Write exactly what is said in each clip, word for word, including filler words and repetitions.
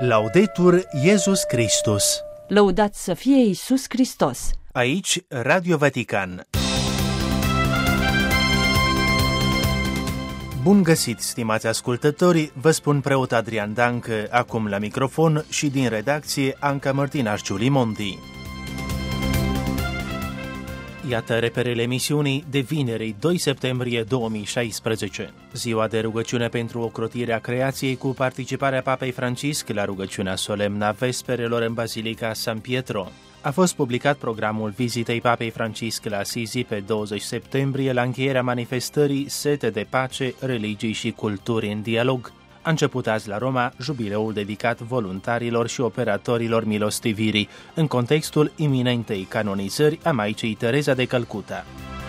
Laudetur Iesus Christus. Lăudat să fie Iisus Hristos. Aici Radio Vatican. Bun găsit, stimați ascultători, vă spun preot Adrian Dancă, acum la microfon și din redacție Anca Mărtinaș Giulimonti. Iată reperele emisiunii de vineri, doi septembrie două mii șaisprezece, ziua de rugăciune pentru ocrotirea creației cu participarea Papei Francisc la rugăciunea solemnă a vesperelor în Basilica San Pietro. A fost publicat programul vizitei Papei Francisc la Assisi pe douăzeci septembrie la încheierea manifestării Sete de pace, religii și culturi în dialog. A început azi la Roma jubileul dedicat voluntarilor și operatorilor milostivirii, în contextul iminentei canonizări a Maicii Tereza de Calcuta.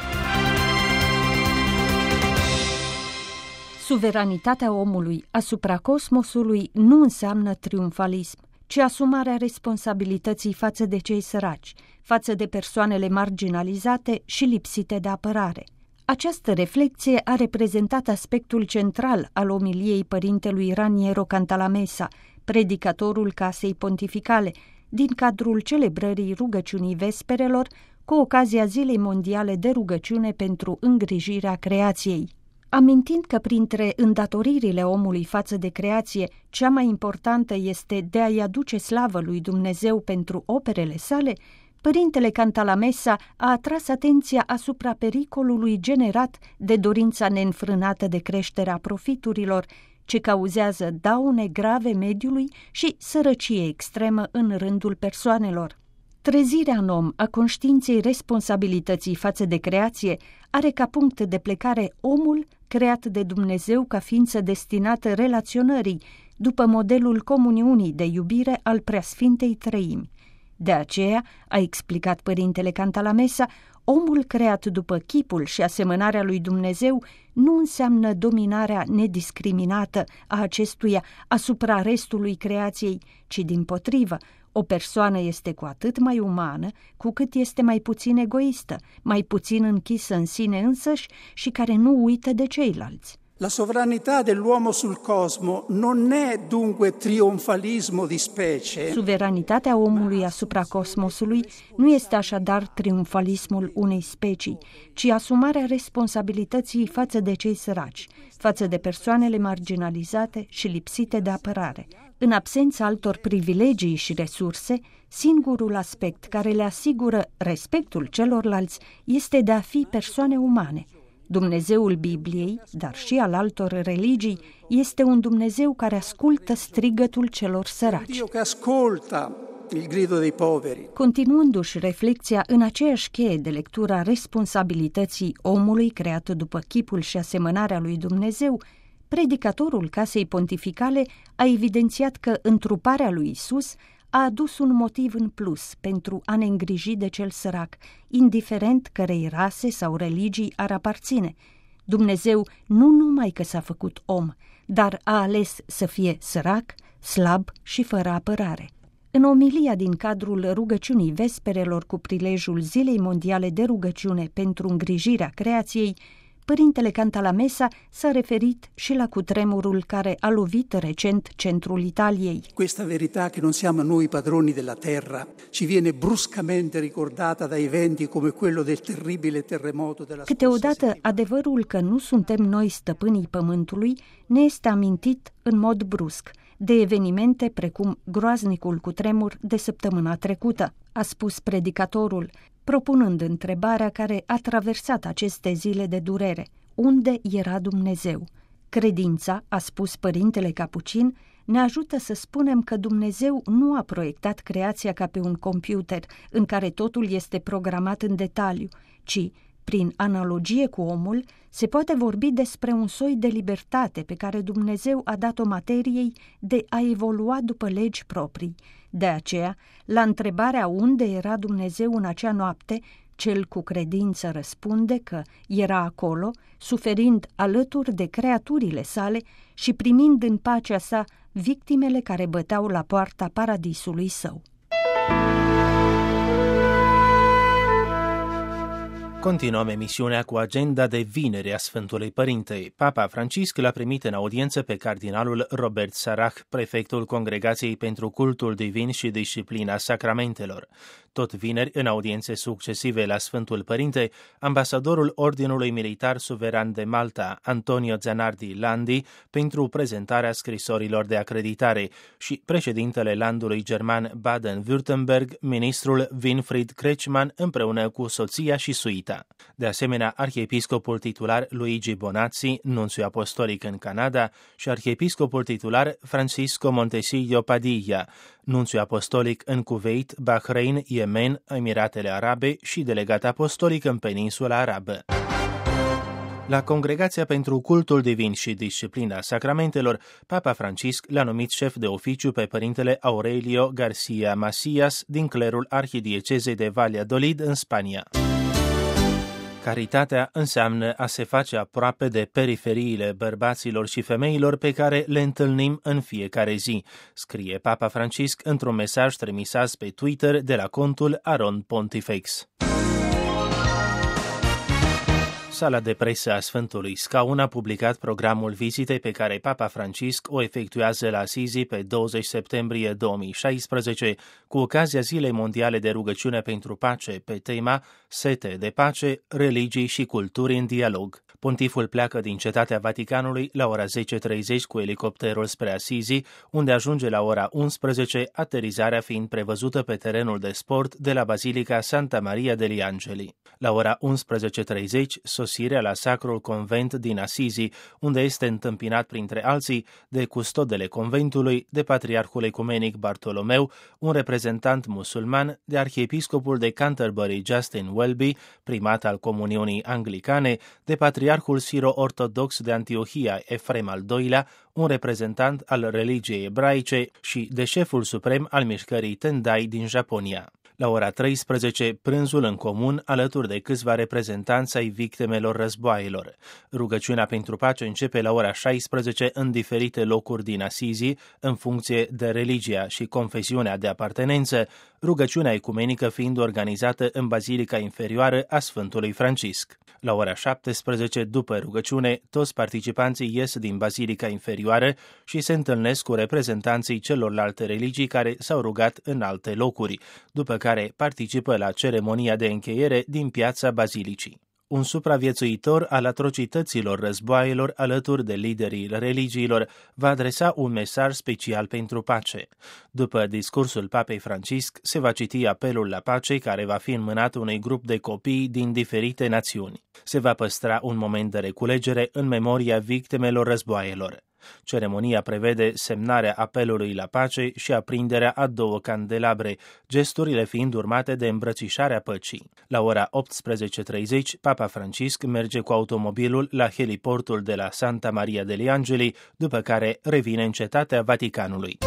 Suveranitatea omului asupra cosmosului nu înseamnă triumfalism, ci asumarea responsabilității față de cei săraci, față de persoanele marginalizate și lipsite de apărare. Această reflecție a reprezentat aspectul central al omiliei părintelui Raniero Cantalamessa, predicatorul Casei Pontificale, din cadrul celebrării rugăciunii vesperelor cu ocazia Zilei Mondiale de Rugăciune pentru îngrijirea creației. Amintind că printre îndatoririle omului față de creație, cea mai importantă este de a-i aduce slavă lui Dumnezeu pentru operele sale, Părintele Cantalamessa a atras atenția asupra pericolului generat de dorința neînfrânată de creșterea profiturilor, ce cauzează daune grave mediului și sărăcie extremă în rândul persoanelor. Trezirea în om a conștiinței responsabilității față de creație are ca punct de plecare omul creat de Dumnezeu ca ființă destinată relaționării, după modelul comuniunii de iubire al Preasfintei Treimi. De aceea, a explicat Părintele Cantalamessa, omul creat după chipul și asemănarea lui Dumnezeu nu înseamnă dominarea nediscriminată a acestuia asupra restului creației, ci dimpotrivă, o persoană este cu atât mai umană, cu cât este mai puțin egoistă, mai puțin închisă în sine însăși și care nu uită de ceilalți. La sovranità dell'uomo sul cosmo non è dunque trionfalismo di specie. Suveranitatea omului asupra cosmosului nu este așadar triumfalismul unei specii, ci asumarea responsabilității față de cei săraci, față de persoanele marginalizate și lipsite de apărare. În absența altor privilegii și resurse, singurul aspect care le asigură respectul celorlalți este de a fi persoane umane. Dumnezeul Bibliei, dar și al altor religii, este un Dumnezeu care ascultă strigătul celor săraci. Continuându-și reflecția în aceeași cheie de lectură a responsabilității omului creat după chipul și asemănarea lui Dumnezeu, predicatorul Casei Pontificale a evidențiat că întruparea lui Isus a adus un motiv în plus pentru a ne îngriji de cel sărac, indiferent cărei rase sau religii ar aparține. Dumnezeu nu numai că s-a făcut om, dar a ales să fie sărac, slab și fără apărare. În omilia din cadrul rugăciunii vesperelor cu prilejul Zilei Mondiale de Rugăciune pentru îngrijirea creației, Părintele Cantalamessa s-a referit și la cutremurul care a lovit recent centrul Italiei. Questa verità che non siamo noi padroni della terra ci viene bruscamente ricordata da eventi come quello del terribile terremoto della scorsa Câteodată adevărul că nu suntem noi stăpânii pământului ne este amintit în mod brusc de evenimente precum groaznicul cutremur de săptămâna trecută, a spus predicatorul, propunând întrebarea care a traversat aceste zile de durere: unde era Dumnezeu? Credința, a spus Părintele Capucin, ne ajută să spunem că Dumnezeu nu a proiectat creația ca pe un computer în care totul este programat în detaliu, ci, prin analogie cu omul, se poate vorbi despre un soi de libertate pe care Dumnezeu a dat-o materiei de a evolua după legi proprii. De aceea, la întrebarea unde era Dumnezeu în acea noapte, cel cu credință răspunde că era acolo, suferind alături de creaturile sale și primind în pacea sa victimele care băteau la poarta paradisului său. Continuăm emisiunea cu agenda de vineri a Sfântului Părinte. Papa Francisc l-a primit în audiență pe cardinalul Robert Sarach, prefectul Congregației pentru Cultul Divin și Disciplina Sacramentelor. Tot vineri, în audiențe succesive la Sfântul Părinte, ambasadorul Ordinului Militar Suveran de Malta, Antonio Zanardi Landi, pentru prezentarea scrisorilor de acreditare, și președintele landului german Baden-Württemberg, ministrul Winfried Kretschmann, împreună cu soția și suita. De asemenea, arhiepiscopul titular Luigi Bonazzi, nunțiu apostolic în Canada, și arhiepiscopul titular Francisco Montesillo Padilla, nunțiu apostolic în Kuwait, Bahrain, Yemen, Emiratele Arabe și delegat apostolic în Peninsula Arabă. La Congregația pentru Cultul Divin și Disciplina Sacramentelor, Papa Francisc l-a numit șef de oficiu pe părintele Aurelio García Macias din clerul arhidiecezei de Valladolid în Spania. Caritatea înseamnă a se face aproape de periferiile bărbaților și femeilor pe care le întâlnim în fiecare zi, scrie Papa Francisc într-un mesaj trimis azi pe Twitter de la contul Aron Pontifex. Sala de presă a Sfântului Scaun a publicat programul vizitei pe care Papa Francisc o efectuează la Assisi pe douăzeci septembrie două mii șaisprezece, cu ocazia Zilei Mondiale de Rugăciune pentru Pace, pe tema Sete de pace, religii și culturi în dialog. Pontiful pleacă din Cetatea Vaticanului la ora zece și treizeci cu elicopterul spre Assisi, unde ajunge la ora unsprezece, aterizarea fiind prevăzută pe terenul de sport de la Basilica Santa Maria degli Angeli. La ora unsprezece și treizeci, sosirea la Sacrul Convent din Assisi, unde este întâmpinat printre alții de custodele conventului, de patriarhul ecumenic Bartolomeu, un reprezentant musulman, de arhiepiscopul de Canterbury Justin Welby, primat al Comuniunii Anglicane, de patriarhul siro-ortodox de Antiohia Efrem al doilea, un reprezentant al religiei ebraice și de șeful suprem al mișcării Tendai din Japonia. La ora treisprezece, prânzul în comun alături de câțiva reprezentanți ai victimelor războaielor. Rugăciunea pentru pace începe la ora șaisprezece în diferite locuri din Assisi, în funcție de religia și confesiunea de apartenență, rugăciunea ecumenică fiind organizată în Bazilica Inferioară a Sfântului Francisc. La ora șaptesprezece, după rugăciune, toți participanții ies din Bazilica Inferioară și se întâlnesc cu reprezentanții celorlalte religii care s-au rugat în alte locuri, după care participă la ceremonia de încheiere din piața Bazilicii. Un supraviețuitor al atrocităților războaielor alături de liderii religiilor va adresa un mesaj special pentru pace. După discursul Papei Francisc, se va citi apelul la pace care va fi înmânat unui grup de copii din diferite națiuni. Se va păstra un moment de reculegere în memoria victimelor războaielor. Ceremonia prevede semnarea apelului la pace și aprinderea a două candelabre, gesturile fiind urmate de îmbrățișarea păcii. La ora optsprezece și treizeci, Papa Francisc merge cu automobilul la heliportul de la Santa Maria degli Angeli, după care revine în Cetatea Vaticanului.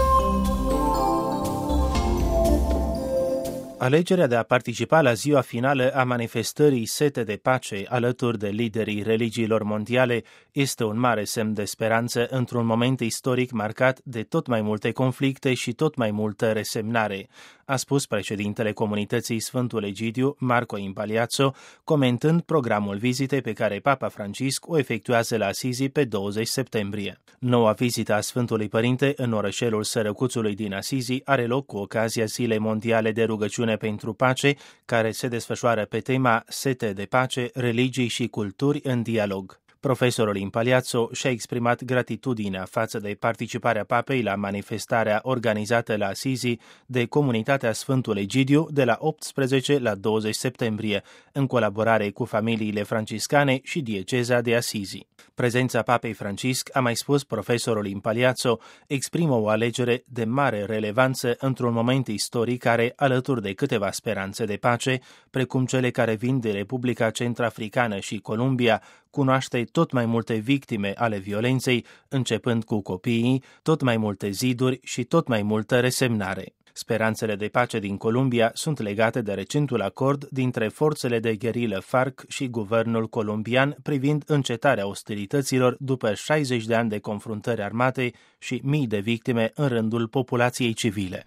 Alegerea de a participa la ziua finală a manifestării Sete de pace alături de liderii religiilor mondiale este un mare semn de speranță într-un moment istoric marcat de tot mai multe conflicte și tot mai multă resemnare, a spus președintele comunității Sfântul Egidiu, Marco Impaliazzo, comentând programul vizitei pe care Papa Francisc o efectuează la Assisi pe douăzeci septembrie. Noua vizită a Sfântului Părinte în orășelul Sărăcuțului din Assisi are loc cu ocazia Zilei Mondiale de Rugăciune pentru Pace, care se desfășoară pe tema Sete de pace, religii și culturi în dialog. Profesorul Impaliazzo și-a exprimat gratitudinea față de participarea papei la manifestarea organizată la Assisi de comunitatea Sfântul Egidiu de la optsprezece la douăzeci septembrie, în colaborare cu familiile franciscane și dieceza de Assisi. Prezența papei Francisc, a mai spus profesorul Impaliazzo, exprimă o alegere de mare relevanță într-un moment istoric care, alături de câteva speranțe de pace, precum cele care vin de Republica Centrafricană și Columbia, cunoaște tot mai multe victime ale violenței, începând cu copiii, tot mai multe ziduri și tot mai multă resemnare. Speranțele de pace din Columbia sunt legate de recentul acord dintre forțele de gherilă FARC și guvernul colombian privind încetarea ostilităților după șaizeci de ani de confruntări armate și mii de victime în rândul populației civile.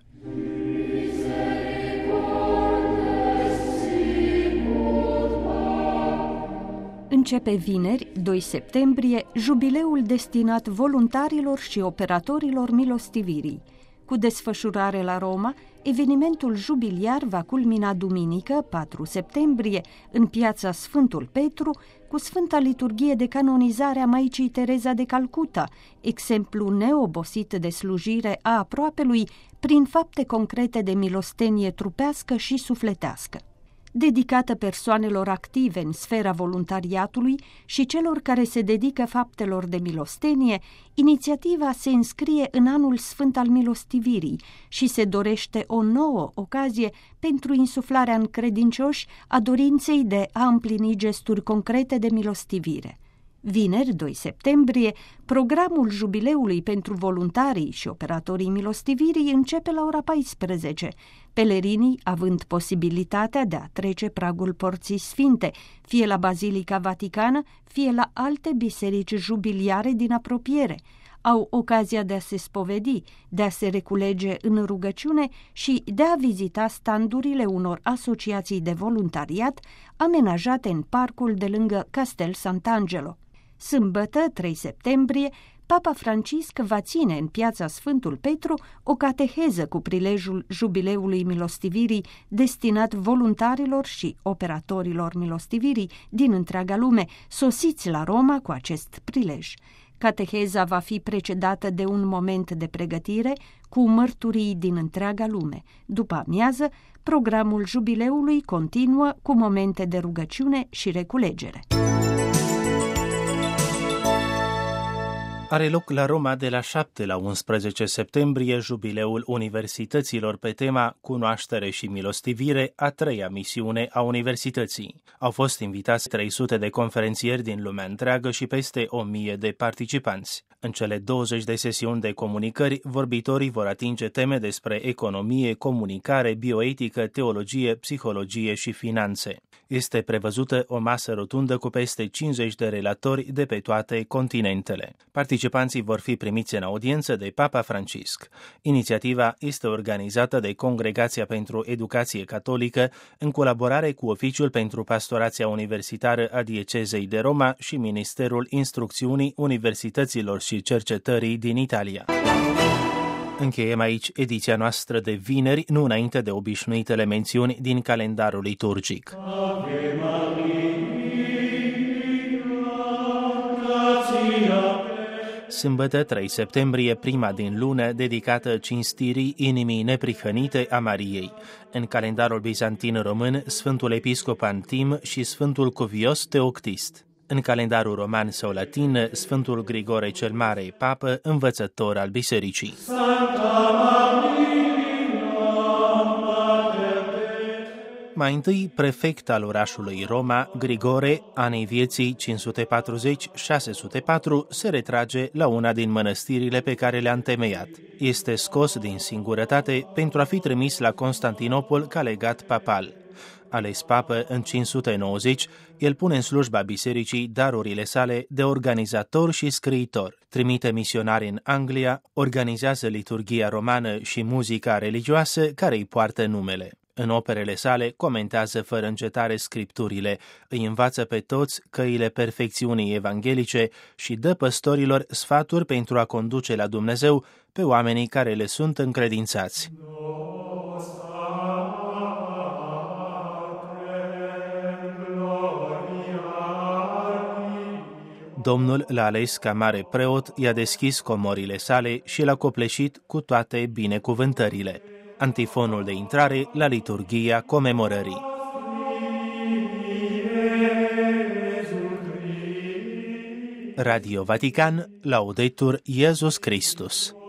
Începe vineri, doi septembrie, jubileul destinat voluntarilor și operatorilor milostivirii. Cu desfășurare la Roma, evenimentul jubiliar va culmina duminică, patru septembrie, în piața Sfântul Petru, cu Sfânta Liturghie de canonizare a Maicii Tereza de Calcuta, exemplu neobosit de slujire a aproapelui prin fapte concrete de milostenie trupească și sufletească. Dedicată persoanelor active în sfera voluntariatului și celor care se dedică faptelor de milostenie, inițiativa se înscrie în anul sfânt al milostivirii și se dorește o nouă ocazie pentru insuflarea în credincioși a dorinței de a împlini gesturi concrete de milostivire. Vineri, doi septembrie, programul jubileului pentru voluntarii și operatorii milostivirii începe la ora paisprezece, pelerinii având posibilitatea de a trece pragul Porții Sfinte, fie la Bazilica Vaticană, fie la alte biserici jubiliare din apropiere. Au ocazia de a se spovedi, de a se reculege în rugăciune și de a vizita standurile unor asociații de voluntariat amenajate în parcul de lângă Castel Sant'Angelo. Sâmbătă, trei septembrie, Papa Francisc va ține în piața Sfântul Petru o cateheză cu prilejul jubileului milostivirii destinat voluntarilor și operatorilor milostivirii din întreaga lume, sosiți la Roma cu acest prilej. Cateheza va fi precedată de un moment de pregătire cu mărturii din întreaga lume. După amiază, programul jubileului continuă cu momente de rugăciune și reculegere. Are loc la Roma de la șapte la unsprezece septembrie jubileul universităților pe tema Cunoaștere și milostivire, a treia misiune a universității. Au fost invitați trei sute de conferențieri din lumea întreagă și peste o mie de participanți. În cele douăzeci de sesiuni de comunicări, vorbitorii vor atinge teme despre economie, comunicare, bioetică, teologie, psihologie și finanțe. Este prevăzută o masă rotundă cu peste cincizeci de relatori de pe toate continentele. Participanții vor fi primiți în audiență de Papa Francisc. Inițiativa este organizată de Congregația pentru Educație Catolică în colaborare cu Oficiul pentru Pastorația Universitară a Diecezei de Roma și Ministerul Instrucțiunii Universităților și Cercetării din Italia. Încheiem aici ediția noastră de vineri, nu înainte de obișnuitele mențiuni din calendarul liturgic. Sâmbătă, trei septembrie, prima din lună, dedicată cinstirii inimii neprihănite a Mariei. În calendarul bizantin român, Sfântul Episcop Antim și Sfântul Cuvios Teoctist. În calendarul roman sau latin, Sfântul Grigore cel Mare, papă, învățător al bisericii. Mai întâi, prefect al orașului Roma, Grigore, anii vieții cinci sute patruzeci - șase sute patru, se retrage la una din mănăstirile pe care le-a întemeiat. Este scos din singurătate pentru a fi trimis la Constantinopol ca legat papal. Ales papă în cinci sute nouăzeci, el pune în slujba bisericii darurile sale de organizator și scriitor. Trimite misionari în Anglia, organizează liturghia romană și muzica religioasă care îi poartă numele. În operele sale comentează fără încetare scripturile, îi învață pe toți căile perfecțiunii evanghelice și dă păstorilor sfaturi pentru a conduce la Dumnezeu pe oamenii care le sunt încredințați. Domnul l-a ales ca mare preot, i-a deschis comorile sale și l-a copleșit cu toate binecuvântările. Antifonul de intrare la liturghia comemorării. Radio Vatican, Laudetur Iesus Christus.